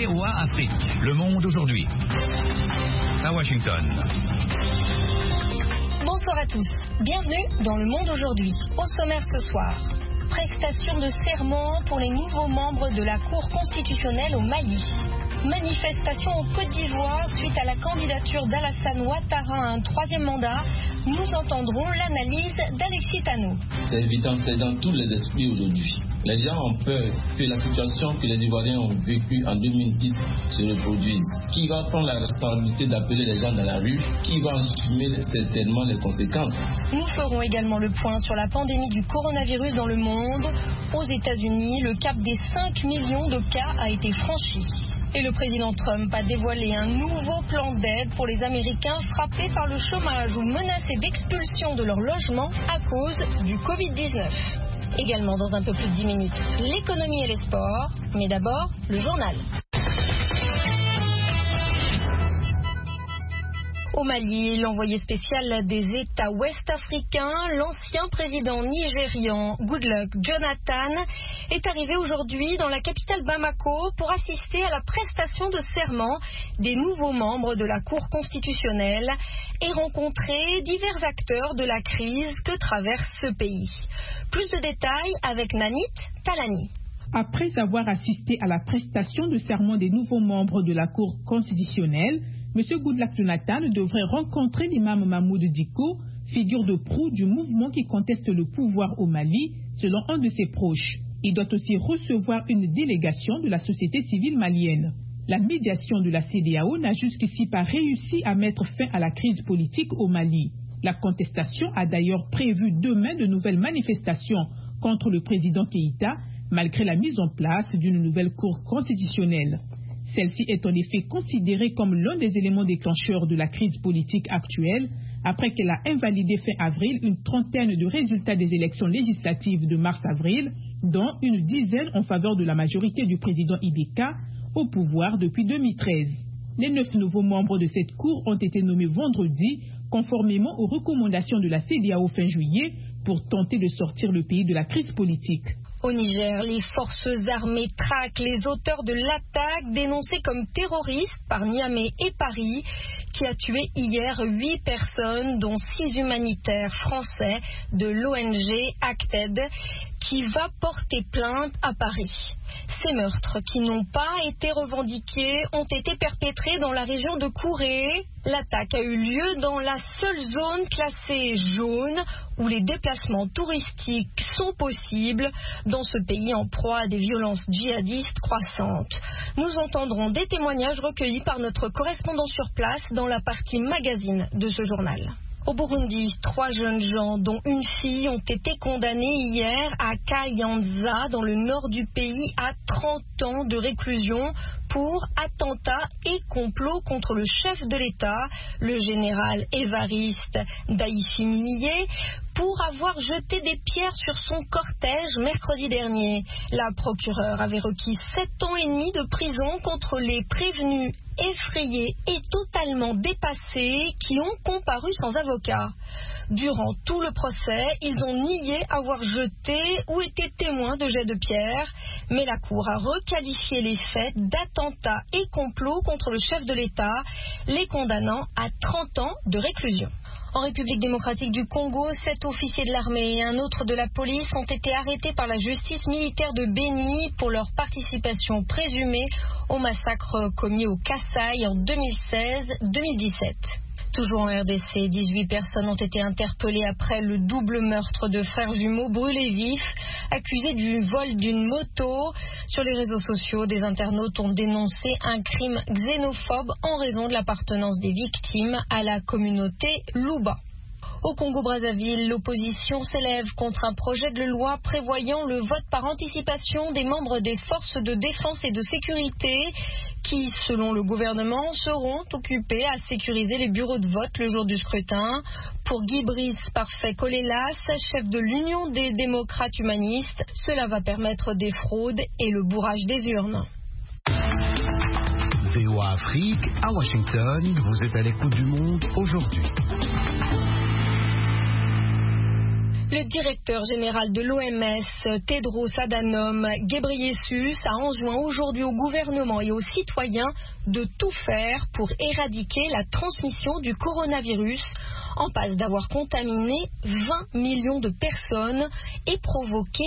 VOA Afrique. Le monde aujourd'hui. À Washington. Bonsoir à tous. Bienvenue dans Le Monde aujourd'hui. Au sommaire ce soir. Prestation de serment pour les nouveaux membres de la Cour constitutionnelle au Mali. Manifestation en Côte d'Ivoire suite à la candidature d'Alassane Ouattara à un troisième mandat. Nous entendrons l'analyse d'Alexis Tano. C'est évident, c'est dans tous les esprits aujourd'hui. Les gens ont peur que la situation que les Ivoiriens ont vécue en 2010 se reproduise. Qui va prendre la responsabilité d'appeler les gens dans la rue? Qui va assumer certainement les conséquences? Nous ferons également le point sur la pandémie du coronavirus dans le monde. Aux États-Unis, le cap des 5 millions de cas a été franchi. Et le président Trump a dévoilé un nouveau plan d'aide pour les Américains frappés par le chômage ou menacés d'expulsion de leur logement à cause du Covid-19. Également dans un peu plus de 10 minutes, l'économie et les sports. Mais d'abord, le journal. Au Mali, l'envoyé spécial des États ouest-africains, l'ancien président nigérian Goodluck Jonathan, est arrivé aujourd'hui dans la capitale Bamako pour assister à la prestation de serment des nouveaux membres de la Cour constitutionnelle et rencontrer divers acteurs de la crise que traverse ce pays. Plus de détails avec Nanit Talani. Après avoir assisté à la prestation de serment des nouveaux membres de la Cour constitutionnelle, M. Goodluck Jonathan devrait rencontrer l'imam Mahmoud Dicko, figure de proue du mouvement qui conteste le pouvoir au Mali, selon un de ses proches. Il doit aussi recevoir une délégation de la société civile malienne. La médiation de la CEDEAO n'a jusqu'ici pas réussi à mettre fin à la crise politique au Mali. La contestation a d'ailleurs prévu demain de nouvelles manifestations contre le président Keïta, malgré la mise en place d'une nouvelle cour constitutionnelle. Celle-ci est en effet considérée comme l'un des éléments déclencheurs de la crise politique actuelle, après qu'elle a invalidé fin avril une trentaine de résultats des élections législatives de mars-avril, dont une dizaine en faveur de la majorité du président Ibeka, au pouvoir depuis 2013. Les 9 nouveaux membres de cette cour ont été nommés vendredi, conformément aux recommandations de la CEDEAO fin juillet, pour tenter de sortir le pays de la crise politique. Au Niger, les forces armées traquent les auteurs de l'attaque dénoncée comme terroriste par Niamey et Paris, qui a tué hier 8 personnes, dont 6 humanitaires français de l'ONG Acted, qui va porter plainte à Paris. Ces meurtres, qui n'ont pas été revendiqués, ont été perpétrés dans la région de Kouré. L'attaque a eu lieu dans la seule zone classée jaune où les déplacements touristiques sont possibles dans ce pays en proie à des violences djihadistes croissantes. Nous entendrons des témoignages recueillis par notre correspondant sur place dans la partie magazine de ce journal. Au Burundi, 3 jeunes gens, dont une fille, ont été condamnés hier à Kayanza, dans le nord du pays, à 30 ans de réclusion pour attentat et complot contre le chef de l'État, le général Évariste Ndayishimiye, pour avoir jeté des pierres sur son cortège mercredi dernier. La procureure avait requis 7 ans et demi de prison contre les prévenus effrayés et totalement dépassés qui ont comparu sans avocat. Durant tout le procès, ils ont nié avoir jeté ou été témoins de jets de pierre, mais la Cour a requalifié les faits d'attentat et complot contre le chef de l'État, les condamnant à 30 ans de réclusion. En République démocratique du Congo, 7 officiers de l'armée et un autre de la police ont été arrêtés par la justice militaire de Béni pour leur participation présumée au massacre commis au Kasaï en 2016-2017. Toujours en RDC, 18 personnes ont été interpellées après le double meurtre de frères jumeaux brûlés vifs, accusés du vol d'une moto. Sur les réseaux sociaux, des internautes ont dénoncé un crime xénophobe en raison de l'appartenance des victimes à la communauté Luba. Au Congo-Brazzaville, l'opposition s'élève contre un projet de loi prévoyant le vote par anticipation des membres des forces de défense et de sécurité qui, selon le gouvernement, seront occupés à sécuriser les bureaux de vote le jour du scrutin. Pour Guy Brice Parfait Colélas, chef de l'Union des démocrates humanistes, cela va permettre des fraudes et le bourrage des urnes. VOA Afrique, à Washington, vous êtes à l'écoute du monde aujourd'hui. Le directeur général de l'OMS, Tedros Adhanom Ghebreyesus, a enjoint aujourd'hui au gouvernement et aux citoyens de tout faire pour éradiquer la transmission du coronavirus, en passe d'avoir contaminé 20 millions de personnes et provoqué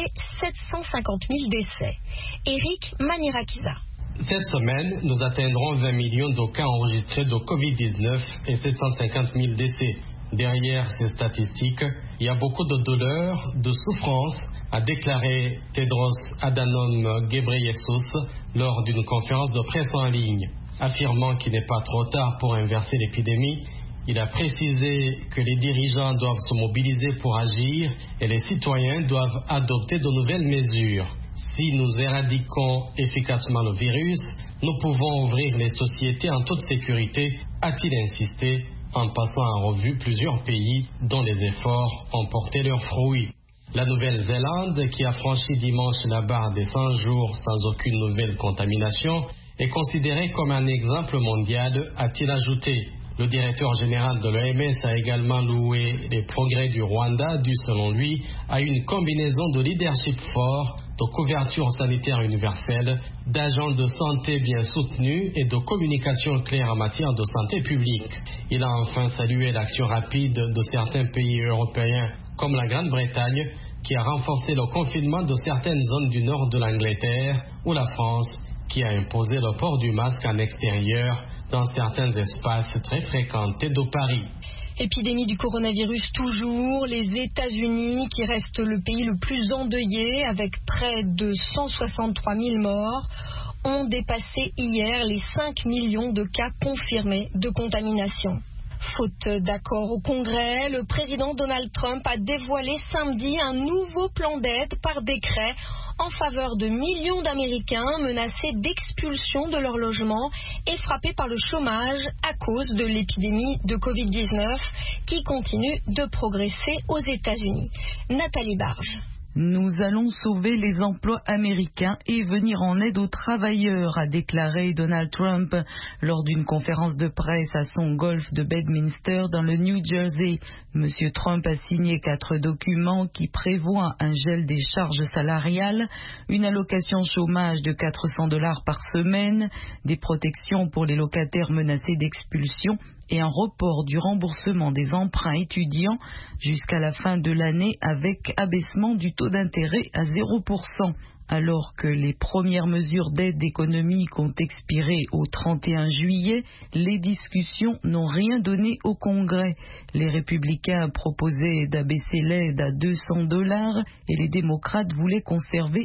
750 000 décès. Eric Manirakiza. Cette semaine, nous atteindrons 20 millions de cas enregistrés de Covid-19 et 750 000 décès. Derrière ces statistiques, il y a beaucoup de douleur, de souffrance, a déclaré Tedros Adhanom Ghebreyesus lors d'une conférence de presse en ligne. Affirmant qu'il n'est pas trop tard pour inverser l'épidémie, il a précisé que les dirigeants doivent se mobiliser pour agir et les citoyens doivent adopter de nouvelles mesures. Si nous éradiquons efficacement le virus, nous pouvons ouvrir les sociétés en toute sécurité, a-t-il insisté, en passant en revue plusieurs pays dont les efforts ont porté leurs fruits. La Nouvelle-Zélande, qui a franchi dimanche la barre des 100 jours sans aucune nouvelle contamination, est considérée comme un exemple mondial, a-t-il ajouté. Le directeur général de l'OMS a également loué les progrès du Rwanda, dû selon lui à une combinaison de leadership fort, de couverture sanitaire universelle, d'agents de santé bien soutenus et de communication claire en matière de santé publique. Il a enfin salué l'action rapide de certains pays européens, comme la Grande-Bretagne, qui a renforcé le confinement de certaines zones du nord de l'Angleterre, ou la France, qui a imposé le port du masque en extérieur dans certains espaces très fréquentés de Paris. Épidémie du coronavirus toujours, les États-Unis qui restent le pays le plus endeuillé avec près de 163 000 morts ont dépassé hier les 5 millions de cas confirmés de contamination. Faute d'accord au Congrès, le président Donald Trump a dévoilé samedi un nouveau plan d'aide par décret en faveur de millions d'Américains menacés d'expulsion de leur logement et frappés par le chômage à cause de l'épidémie de Covid-19 qui continue de progresser aux États-Unis. Nathalie Barge. Nous allons sauver les emplois américains et venir en aide aux travailleurs, a déclaré Donald Trump lors d'une conférence de presse à son golf de Bedminster dans le New Jersey. Monsieur Trump a signé 4 documents qui prévoient un gel des charges salariales, une allocation chômage de $400 par semaine, des protections pour les locataires menacés d'expulsion et un report du remboursement des emprunts étudiants jusqu'à la fin de l'année avec abaissement du taux d'intérêt à 0%. Alors que les premières mesures d'aide économique ont expiré au 31 juillet, les discussions n'ont rien donné au Congrès. Les républicains proposaient d'abaisser l'aide à $200 et les démocrates voulaient conserver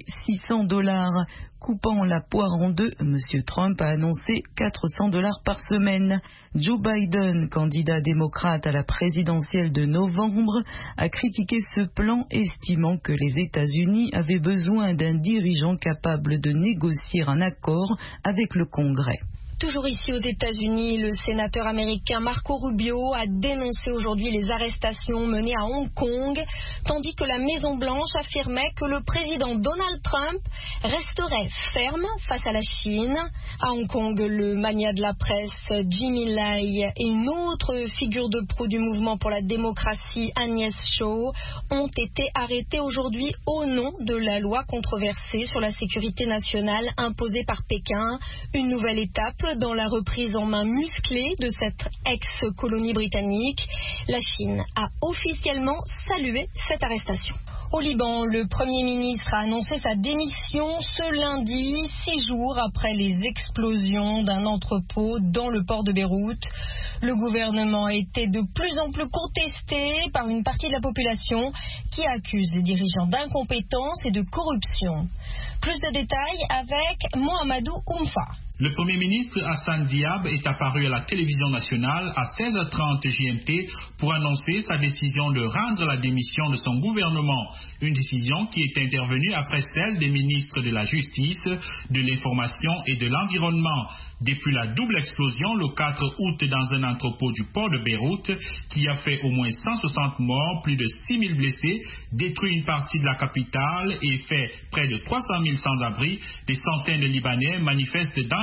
$600. Coupant la poire en deux, M. Trump a annoncé $400 par semaine. Joe Biden, candidat démocrate à la présidentielle de novembre, a critiqué ce plan, estimant que les États-Unis avaient besoin d'un dirigeant capable de négocier un accord avec le Congrès. Toujours ici aux États-Unis, le sénateur américain Marco Rubio a dénoncé aujourd'hui les arrestations menées à Hong Kong, tandis que la Maison-Blanche affirmait que le président Donald Trump resterait ferme face à la Chine. À Hong Kong, le magnat de la presse Jimmy Lai et une autre figure de proue du mouvement pour la démocratie, Agnès Shaw, ont été arrêtés aujourd'hui au nom de la loi controversée sur la sécurité nationale imposée par Pékin, une nouvelle étape dans la reprise en main musclée de cette ex-colonie britannique. La Chine a officiellement salué cette arrestation. Au Liban, le Premier ministre a annoncé sa démission ce lundi, 6 jours après les explosions d'un entrepôt dans le port de Beyrouth. Le gouvernement a été de plus en plus contesté par une partie de la population qui accuse les dirigeants d'incompétence et de corruption. Plus de détails avec Mohamedou Oumfa. Le Premier ministre Hassan Diab est apparu à la télévision nationale à 16h30 GMT pour annoncer sa décision de rendre la démission de son gouvernement. Une décision qui est intervenue après celle des ministres de la Justice, de l'Information et de l'Environnement. Depuis la double explosion le 4 août dans un entrepôt du port de Beyrouth qui a fait au moins 160 morts, plus de 6 000 blessés, détruit une partie de la capitale et fait près de 300 000 sans-abri, des centaines de Libanais manifestent dans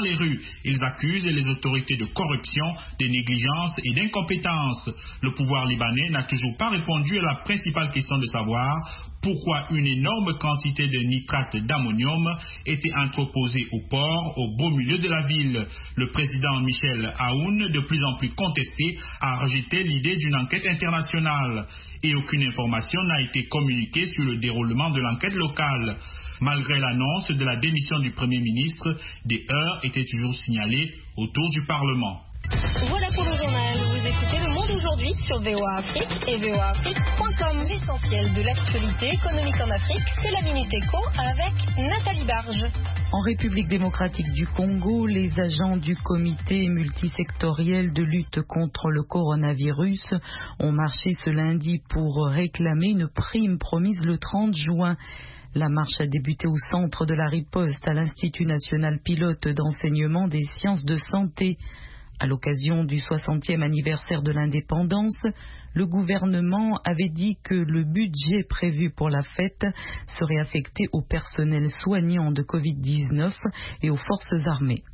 les rues. Ils accusent les autorités de corruption, de négligence et d'incompétence. Le pouvoir libanais n'a toujours pas répondu à la principale question de savoir pourquoi une énorme quantité de nitrate d'ammonium était entreposée au port, au beau milieu de la ville. Le président Michel Aoun, de plus en plus contesté, a rejeté l'idée d'une enquête internationale. Et aucune information n'a été communiquée sur le déroulement de l'enquête locale. Malgré l'annonce de la démission du Premier ministre, des heurts étaient toujours signalés autour du Parlement. Voilà pour le journal. Vous écoutez Le Monde aujourd'hui sur VOA Afrique et voaafrique.com. L'essentiel de l'actualité économique en Afrique, c'est la Minute Éco avec Nathalie Barge. En République démocratique du Congo, les agents du comité multisectoriel de lutte contre le coronavirus ont marché ce lundi pour réclamer une prime promise le 30 juin. La marche a débuté au centre de la riposte à l'Institut national pilote d'enseignement des sciences de santé. À l'occasion du 60e anniversaire de l'indépendance, le gouvernement avait dit que le budget prévu pour la fête serait affecté au personnel soignant de Covid-19 et aux forces armées.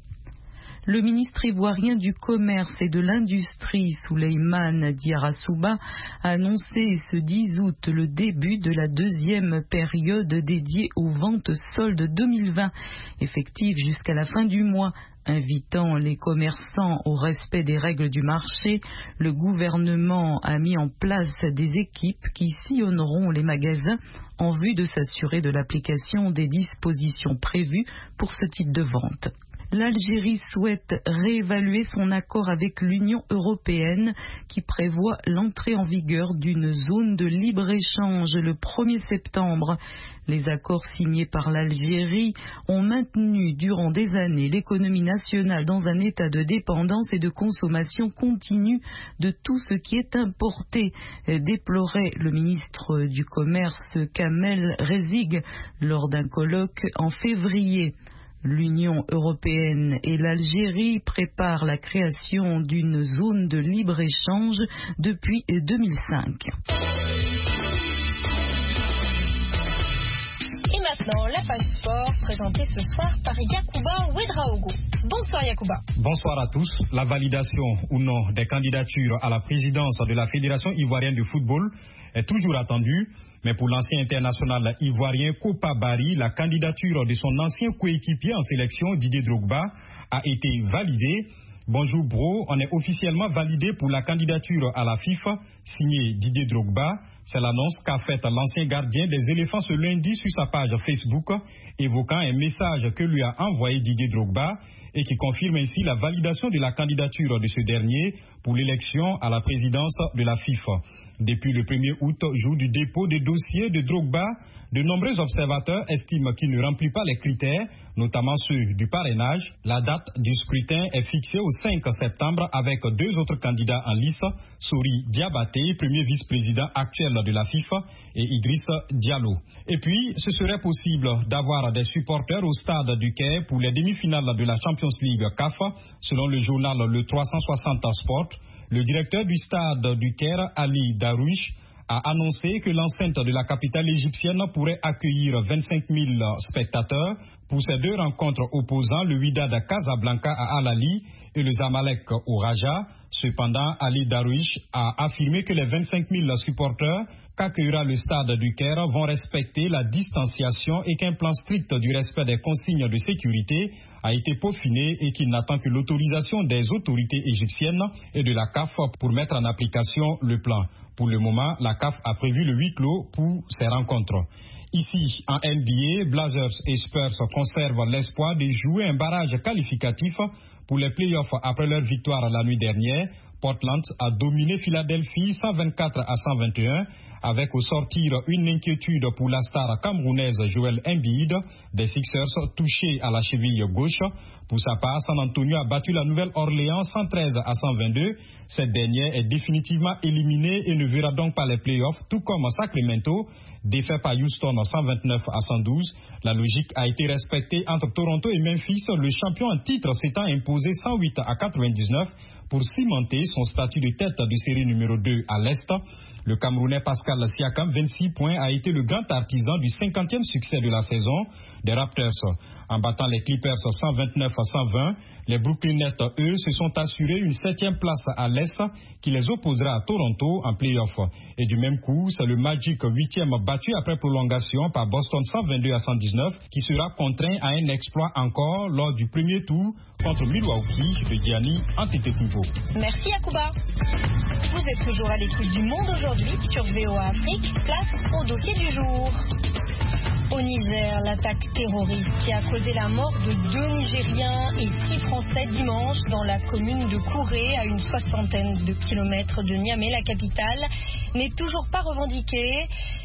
Le ministre ivoirien du Commerce et de l'Industrie, Souleymane Diarra-Souba, a annoncé ce 10 août le début de la deuxième période dédiée aux ventes soldes 2020, effective jusqu'à la fin du mois. Invitant les commerçants au respect des règles du marché, le gouvernement a mis en place des équipes qui sillonneront les magasins en vue de s'assurer de l'application des dispositions prévues pour ce type de vente. L'Algérie souhaite réévaluer son accord avec l'Union européenne qui prévoit l'entrée en vigueur d'une zone de libre-échange le 1er septembre. Les accords signés par l'Algérie ont maintenu durant des années l'économie nationale dans un état de dépendance et de consommation continue de tout ce qui est importé, déplorait le ministre du Commerce Kamel Rezig lors d'un colloque en février. L'Union européenne et l'Algérie préparent la création d'une zone de libre-échange depuis 2005. Et maintenant, la page sport présentée ce soir par Yacouba Ouedraogo. Bonsoir Yacouba. Bonsoir à tous. La validation ou non des candidatures à la présidence de la Fédération ivoirienne de football est toujours attendue. Mais pour l'ancien international ivoirien Kopa Barry, la candidature de son ancien coéquipier en sélection, Didier Drogba, a été validée. Bonjour bro, on est officiellement validé pour la candidature à la FIFA, signé Didier Drogba. C'est l'annonce qu'a faite l'ancien gardien des éléphants ce lundi sur sa page Facebook, évoquant un message que lui a envoyé Didier Drogba et qui confirme ainsi la validation de la candidature de ce dernier pour l'élection à la présidence de la FIFA. Depuis le 1er août, jour du dépôt des dossiers de Drogba, de nombreux observateurs estiment qu'il ne remplit pas les critères, notamment ceux du parrainage. La date du scrutin est fixée au 5 septembre avec deux autres candidats en lice, Souri Diabaté, premier vice-président actuel de la FIFA, et Idriss Diallo. Et puis, ce serait possible d'avoir des supporters au stade du Caire pour les demi-finales de la Champions League CAF, selon le journal Le 360 Sport. Le directeur du stade du Caire, Ali Darouche, a annoncé que l'enceinte de la capitale égyptienne pourrait accueillir 25 000 spectateurs pour ces deux rencontres opposant le Wydad Casablanca à Al Ahly et le Zamalek au Raja. Cependant, Ali Darouche a affirmé que les 25 000 supporters qu'accueillera le stade du Caire vont respecter la distanciation et qu'un plan strict du respect des consignes de sécurité a été peaufiné et qu'il n'attend que l'autorisation des autorités égyptiennes et de la CAF pour mettre en application le plan. Pour le moment, la CAF a prévu le huis clos pour ces rencontres. Ici, en NBA, Blazers et Spurs conservent l'espoir de jouer un barrage qualificatif pour les playoffs après leur victoire la nuit dernière. Portland a dominé Philadelphie 124 à 121 avec au sortir une inquiétude pour la star camerounaise Joel Embiid, des Sixers touchés à la cheville gauche. Pour sa part, San Antonio a battu la Nouvelle-Orléans 113 à 122. Cette dernière est définitivement éliminée et ne verra donc pas les playoffs, tout comme Sacramento, défait par Houston 129 à 112. La logique a été respectée entre Toronto et Memphis, le champion en titre s'étant imposé 108 à 99 pour cimenter son statut de tête de série numéro 2 à l'Est. Le Camerounais Pascal Siakam, 26 points, a été le grand artisan du 50e succès de la saison. des Raptors. En battant les Clippers 129-120, les Brooklyn Nets, eux, se sont assurés une 7e place à l'Est qui les opposera à Toronto en play-off. Et du même coup, c'est le Magic 8e battu après prolongation par Boston 122-119 qui sera contraint à un exploit encore lors du premier tour contre Milwaukee de Giannis Antetokounmpo. Merci Yacouba. Vous êtes toujours à l'écoute du Monde aujourd'hui sur VOA Afrique. Place au dossier du jour. Au Niger, l'attaque terroriste qui a causé la mort de 2 Nigériens et 6 Français dimanche dans la commune de Kouré, à une 60aine de kilomètres de Niamey, la capitale, n'est toujours pas revendiquée.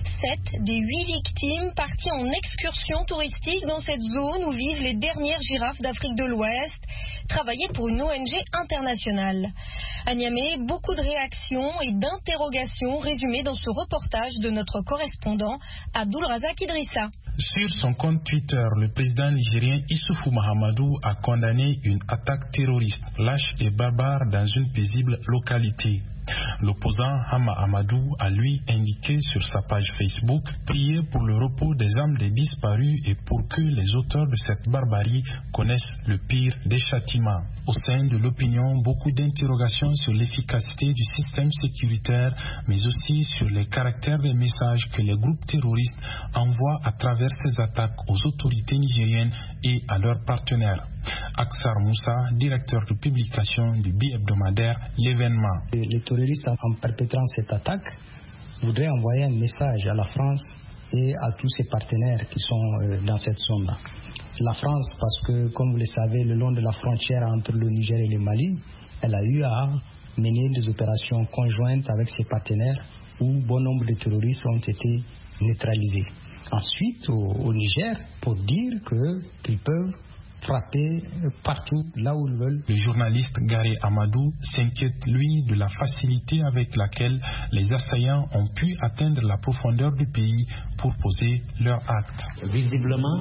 7 des 8 victimes parties en excursion touristique dans cette zone où vivent les dernières girafes d'Afrique de l'Ouest, travaillaient pour une ONG internationale. À Niamey, beaucoup de réactions et d'interrogations résumées dans ce reportage de notre correspondant Abdul Razak Idrissa. Sur son compte Twitter, le président nigérien Issoufou Mahamadou a condamné une attaque terroriste lâche et barbare dans une paisible localité. L'opposant Hama Amadou a lui indiqué sur sa page Facebook prier pour le repos des âmes des disparus et pour que les auteurs de cette barbarie connaissent le pire des châtiments. Au sein de l'opinion, beaucoup d'interrogations sur l'efficacité du système sécuritaire, mais aussi sur les caractères des messages que les groupes terroristes envoient à travers ces attaques aux autorités nigériennes et à leurs partenaires. Aksar Moussa, directeur de publication du bi-hebdomadaire L'événement. Les terroristes, en perpétrant cette attaque, voudraient envoyer un message à la France et à tous ses partenaires qui sont dans cette zone-là. La France, parce que, comme vous le savez, le long de la frontière entre le Niger et le Mali, elle a eu à mener des opérations conjointes avec ses partenaires où bon nombre de terroristes ont été neutralisés. Ensuite, au Niger, pour dire qu'ils peuvent frapper partout là où ils veulent. Le journaliste Garé Amadou s'inquiète, lui, de la facilité avec laquelle les assaillants ont pu atteindre la profondeur du pays pour poser leur acte. Visiblement,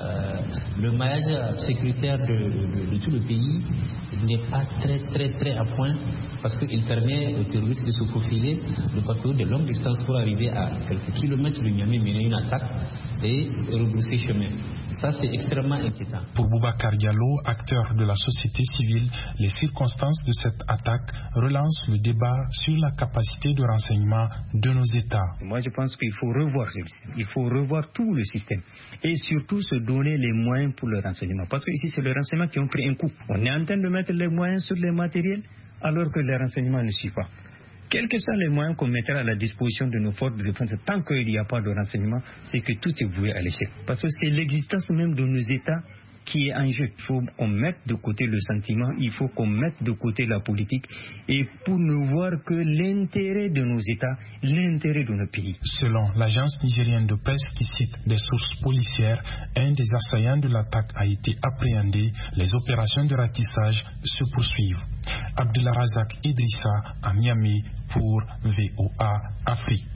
le maillage sécuritaire de tout le pays n'est pas très à point parce qu'il permet aux terroristes de se faufiler, de parcourir de longues distances pour arriver à quelques kilomètres de Niamey, mener une attaque et rebrousser chemin. Ça, c'est extrêmement inquiétant. Pour Boubacar Diallo, acteur de la société civile, les circonstances de cette attaque relancent le débat sur la capacité de renseignement de nos États. Moi, je pense qu'il faut revoir ce système. Il faut revoir tout le système. Et surtout, se donner les moyens pour le renseignement. Parce que ici, c'est le renseignement qui ont pris un coup. On est en train de mettre les moyens sur les matériels, alors que le renseignement ne suit pas. Quels que soient les moyens qu'on mettra à la disposition de nos forces de défense, tant qu'il n'y a pas de renseignement, c'est que tout est voué à l'échec. Parce que c'est l'existence même de nos États qui est en jeu. Il faut qu'on mette de côté le sentiment, il faut qu'on mette de côté la politique, et pour ne voir que l'intérêt de nos États, l'intérêt de nos pays. Selon l'agence nigérienne de presse qui cite des sources policières, un des assaillants de l'attaque a été appréhendé. Les opérations de ratissage se poursuivent. Abdullah Razak Idrissa à Niamey pour VOA Afrique.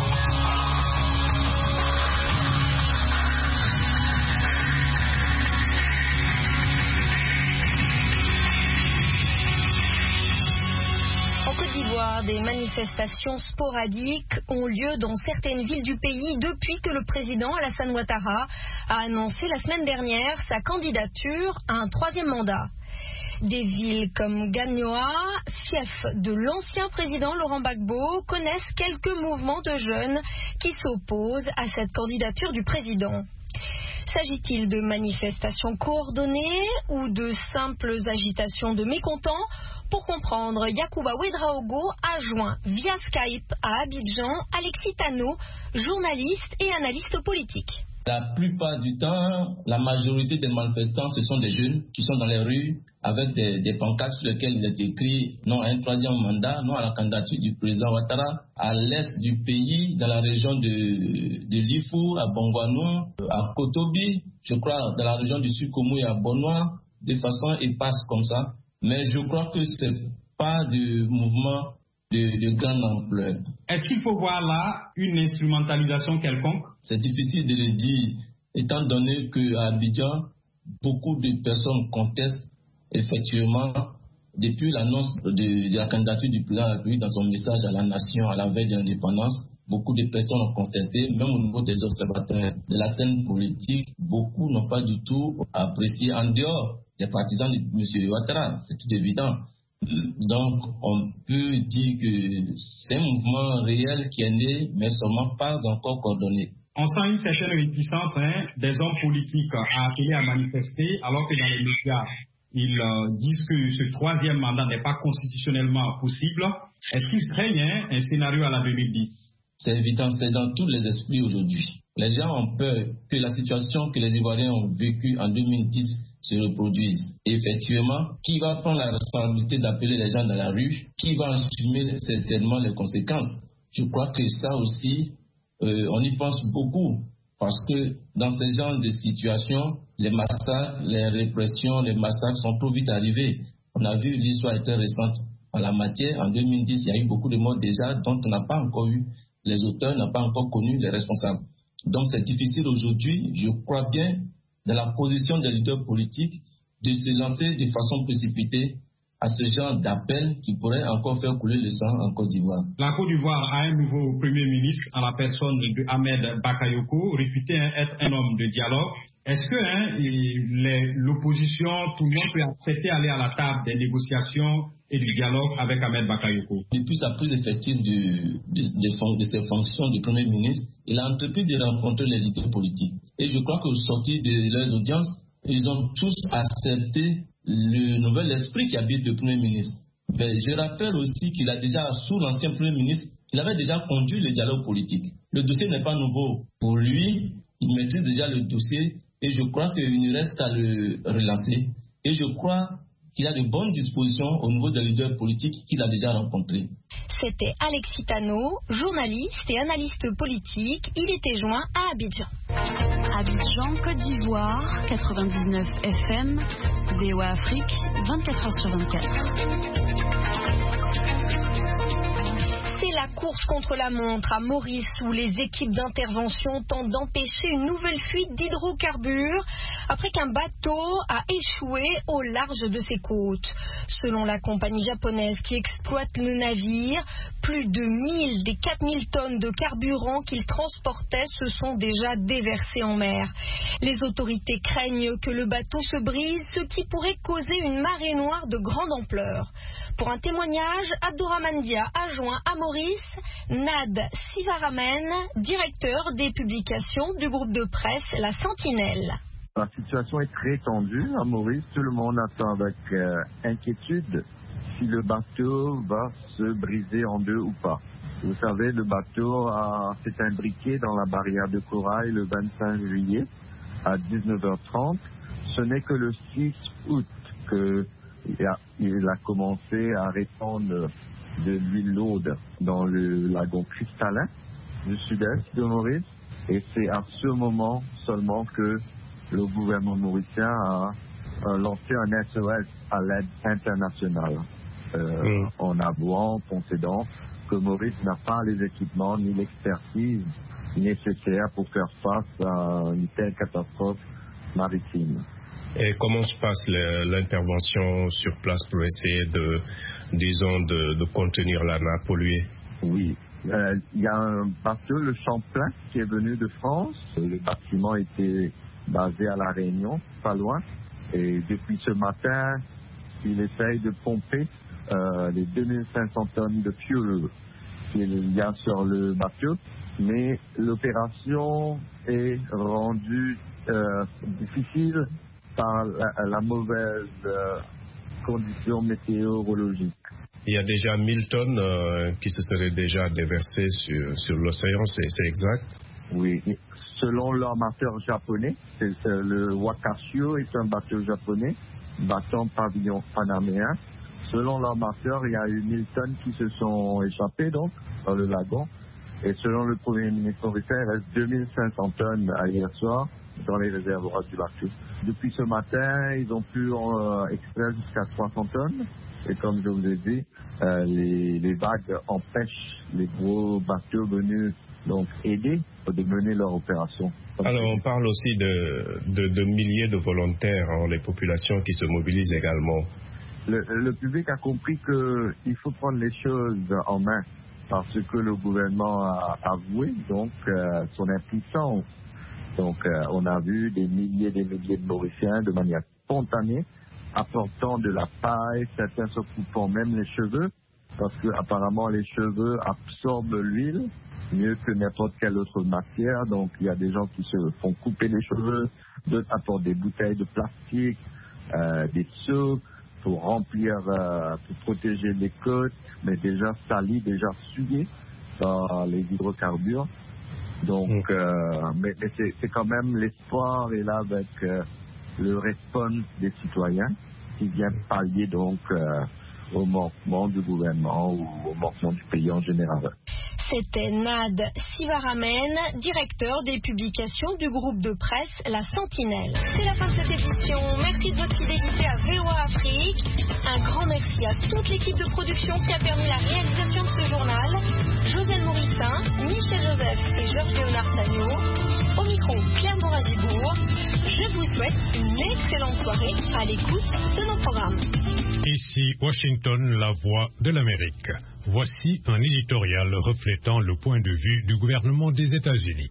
Des manifestations sporadiques ont lieu dans certaines villes du pays depuis que le président Alassane Ouattara a annoncé la semaine dernière sa candidature à un 3e mandat. Des villes comme Gagnoa, fief de l'ancien président Laurent Gbagbo, connaissent quelques mouvements de jeunes qui s'opposent à cette candidature du président. S'agit-il de manifestations coordonnées ou de simples agitations de mécontents? Pour comprendre, Yacouba Ouedraogo a joint via Skype à Abidjan Alexis Tano, journaliste et analyste politique. La plupart du temps, la majorité des manifestants, ce sont des jeunes qui sont dans les rues avec des pancartes sur lesquelles il est écrit non à un 3e mandat, non à la candidature du président Ouattara. À l'est du pays, dans la région de Lifou, à Bongouanou, à Kotobi, je crois dans la région du Sud-Komou et à Bonois, de façon éparse comme ça. Mais je crois que ce n'est pas de mouvement de grande ampleur. Est-ce qu'il faut voir là une instrumentalisation quelconque? C'est difficile de le dire, étant donné qu'à Abidjan, beaucoup de personnes contestent effectivement, depuis l'annonce de la candidature du président de la République dans son message à la nation à la veille de l'indépendance, beaucoup de personnes ont contesté, même au niveau des observateurs de la scène politique, beaucoup n'ont pas du tout apprécié en dehors des partisans de M. Ouattara, c'est tout évident. Donc, on peut dire que c'est un mouvement réel qui est né, mais seulement pas encore coordonné. On sent une certaine réticence des hommes politiques à appeler à manifester, alors que dans les médias, ils disent que ce troisième mandat n'est pas constitutionnellement possible. Est-ce qu'ils craignent un scénario à la 2010? C'est évident, c'est dans tous les esprits aujourd'hui. Les gens ont peur que la situation que les Ivoiriens ont vécue en 2010 se reproduise. Et effectivement, qui va prendre la responsabilité d'appeler les gens dans la rue? Qui va assumer certainement les conséquences? Je crois que ça aussi, on y pense beaucoup. Parce que dans ce genre de situations, les massacres, les répressions, les massacres sont trop vite arrivés. On a vu l'histoire était récente en la matière. En 2010, il y a eu beaucoup de morts déjà dont on n'a pas encore eu. Les auteurs n'ont pas encore connu les responsables. Donc c'est difficile aujourd'hui, je crois bien, dans la position des leaders politiques, de se lancer de façon précipitée à ce genre d'appel qui pourrait encore faire couler le sang en Côte d'Ivoire. La Côte d'Ivoire a un nouveau Premier ministre à la personne de Ahmed Bakayoko, réputé être un homme de dialogue. Est-ce que l'opposition, tout le monde peut accepter d'aller à la table des négociations et du dialogue avec Ahmed Bakayoko? Depuis sa prise effective de ses fonctions de Premier ministre, il a entrepris de rencontrer les leaders politiques. Et je crois qu'au sortir de leurs audiences, ils ont tous accepté le nouvel esprit qui habite le Premier ministre. Mais je rappelle aussi qu'il a déjà, sous l'ancien Premier ministre, il avait déjà conduit le dialogue politique. Le dossier n'est pas nouveau. Pour lui, il maîtrise déjà le dossier et je crois qu'il ne reste qu'à le relancer. Et je crois qu'il a de bonnes dispositions au niveau des leaders politiques qu'il a déjà rencontrés. C'était Alexis Tano, journaliste et analyste politique. Il était joint à Abidjan. Abidjan, Côte d'Ivoire, 99 FM, VOA Afrique, 24h/24. C'est la course contre la montre à Maurice où les équipes d'intervention tentent d'empêcher une nouvelle fuite d'hydrocarbures après qu'un bateau a échoué au large de ses côtes. Selon la compagnie japonaise qui exploite le navire, plus de 1000 des 4000 tonnes de carburant qu'il transportait se sont déjà déversées en mer. Les autorités craignent que le bateau se brise, ce qui pourrait causer une marée noire de grande ampleur. Pour un témoignage, Abdourahmane Dia a joint à Maurice Nad Sivaramen, directeur des publications du groupe de presse La Sentinelle. La situation est très tendue à Maurice. Tout le monde attend avec inquiétude si le bateau va se briser en deux ou pas. Vous savez, le bateau s'est imbriqué dans la barrière de corail le 25 juillet à 19h30. Ce n'est que le 6 août qu'il a commencé à répandre de l'huile lourde dans le lagon cristallin du sud-est de Maurice. Et c'est à ce moment seulement que le gouvernement mauricien a lancé un SOS à l'aide internationale en avouant, concédant que Maurice n'a pas les équipements ni l'expertise nécessaires pour faire face à une telle catastrophe maritime. Et comment se passe l'intervention sur place pour essayer de contenir la mer polluée? Oui, il y a un bateau, le Champlain, qui est venu de France. Le bâtiment était basé à La Réunion, pas loin. Et depuis ce matin, il essaye de pomper les 2500 tonnes de fuel qu'il y a sur le bateau. Mais l'opération est rendue difficile par la mauvaise condition météorologique. Il y a déjà 1000 tonnes qui se seraient déjà déversées sur l'océan, c'est exact? Oui, selon l'armateur japonais, le Wakashio est un bateau japonais, battant pavillon panaméen. Selon l'armateur, il y a eu 1000 tonnes qui se sont échappées donc dans le lagon. Et selon le Premier ministre mauricien, il reste 2500 tonnes à hier soir dans les réservoirs du bateau. Depuis ce matin, ils ont pu extraire jusqu'à 300 tonnes. Et comme je vous ai dit, les vagues empêchent les gros bateaux venus donc aider de mener leur opération. Alors on parle aussi de milliers de volontaires, les populations qui se mobilisent également. Le public a compris qu'il faut prendre les choses en main. parce que le gouvernement a avoué donc son impuissance. Donc on a vu des milliers de Mauriciens de manière spontanée apportant de la paille, certains se coupant même les cheveux, parce que apparemment les cheveux absorbent l'huile mieux que n'importe quelle autre matière. Donc il y a des gens qui se font couper les cheveux, d'autres apportent des bouteilles de plastique, des seaux pour remplir, pour protéger les côtes, mais déjà salies, déjà souillées par les hydrocarbures. Donc, mais c'est quand même l'espoir est là avec le response des citoyens qui vient pallier donc au manquement du gouvernement ou au manquement du pays en général. C'était Nad Sivaramen, directeur des publications du groupe de presse La Sentinelle. C'est la fin de cette édition. Merci de votre fidélité à VOA Afrique. Un grand merci à toute l'équipe de production qui a permis la réalisation de ce journal. Josène Morissin, Michel Joseph et Georges-Léonard Sagno. Au micro, Claire Moragibourg. Je vous souhaite une excellente soirée à l'écoute de nos programmes. Ici Washington, la voix de l'Amérique. Voici un éditorial reflétant le point de vue du gouvernement des États-Unis.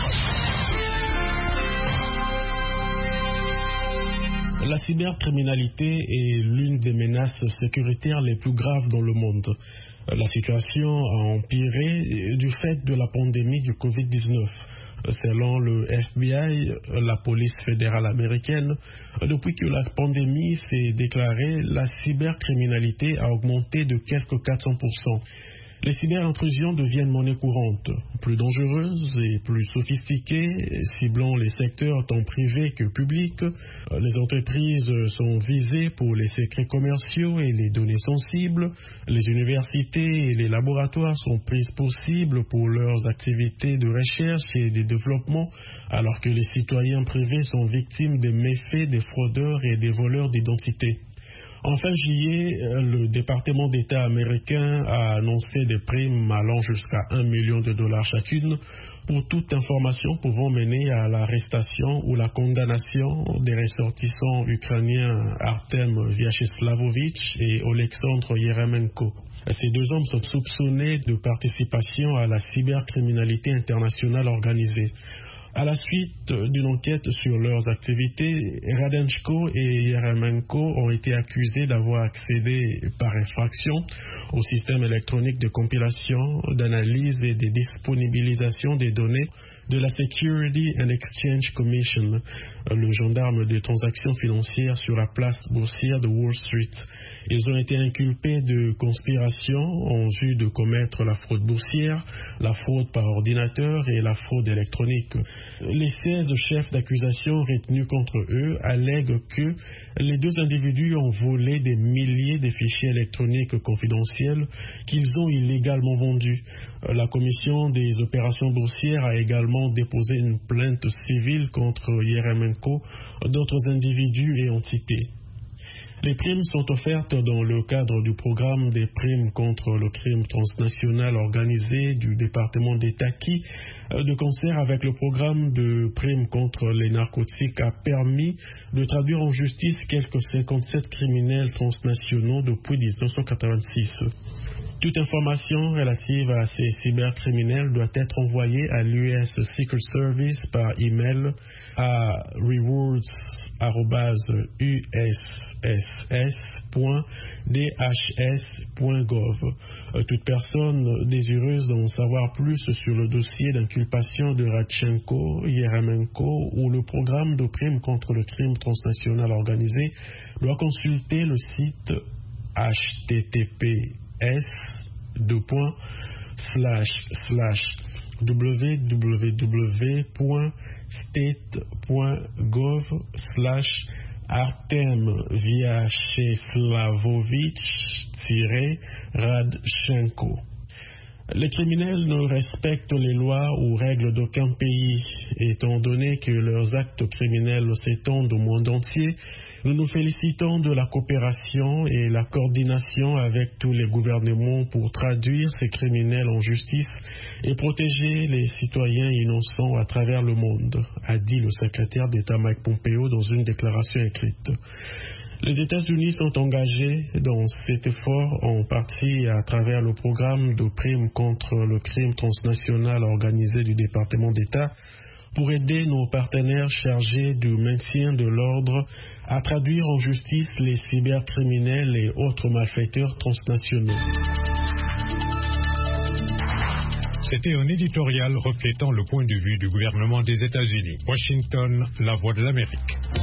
La cybercriminalité est l'une des menaces sécuritaires les plus graves dans le monde. La situation a empiré du fait de la pandémie du Covid-19. Selon le FBI, la police fédérale américaine, depuis que la pandémie s'est déclarée, la cybercriminalité a augmenté de quelque 400%. Les cyberintrusions deviennent monnaie courante, plus dangereuses et plus sophistiquées, ciblant les secteurs tant privés que publics. Les entreprises sont visées pour les secrets commerciaux et les données sensibles. Les universités et les laboratoires sont prises pour cible pour leurs activités de recherche et de développement, alors que les citoyens privés sont victimes des méfaits des fraudeurs et des voleurs d'identité. En fin juillet, le département d'État américain a annoncé des primes allant jusqu'à $1 million chacune pour toute information pouvant mener à l'arrestation ou la condamnation des ressortissants ukrainiens Artem Vyacheslavovitch et Oleksandr Yeremenko. Ces deux hommes sont soupçonnés de participation à la cybercriminalité internationale organisée. À la suite d'une enquête sur leurs activités, Radenchko et Yeremenko ont été accusés d'avoir accédé par infraction au système électronique de compilation, d'analyse et de disponibilisation des données de la Security and Exchange Commission, le gendarme des transactions financières sur la place boursière de Wall Street. Ils ont été inculpés de conspiration en vue de commettre la fraude boursière, la fraude par ordinateur et la fraude électronique. Les 16 chefs d'accusation retenus contre eux allèguent que les deux individus ont volé des milliers de fichiers électroniques confidentiels qu'ils ont illégalement vendus. La commission des opérations boursières a également déposé une plainte civile contre Yeremenko, d'autres individus et entités. Les primes sont offertes dans le cadre du programme des primes contre le crime transnational organisé du département d'État qui, de concert avec le programme de primes contre les narcotiques, a permis de traduire en justice quelques 57 criminels transnationaux depuis 1986. Toute information relative à ces cybercriminels doit être envoyée à l'US Secret Service par email à rewards@usss.dhs.gov. Toute personne désireuse d'en savoir plus sur le dossier d'inculpation de Radchenko, Yeremenko ou le programme de primes contre le crime transnational organisé doit consulter le site http://www.state.gov/Artem-Vyacheslavovitch-Radchenko. Les criminels ne respectent les lois ou règles d'aucun pays, étant donné que leurs actes criminels s'étendent au monde entier. Nous nous félicitons de la coopération et la coordination avec tous les gouvernements pour traduire ces criminels en justice et protéger les citoyens innocents à travers le monde, a dit le secrétaire d'État Mike Pompeo dans une déclaration écrite. Les États-Unis sont engagés dans cet effort en partie à travers le programme de primes contre le crime transnational organisé du département d'État pour aider nos partenaires chargés du maintien de l'ordre à traduire en justice les cybercriminels et autres malfaiteurs transnationaux. C'était un éditorial reflétant le point de vue du gouvernement des États-Unis. Washington, la voix de l'Amérique.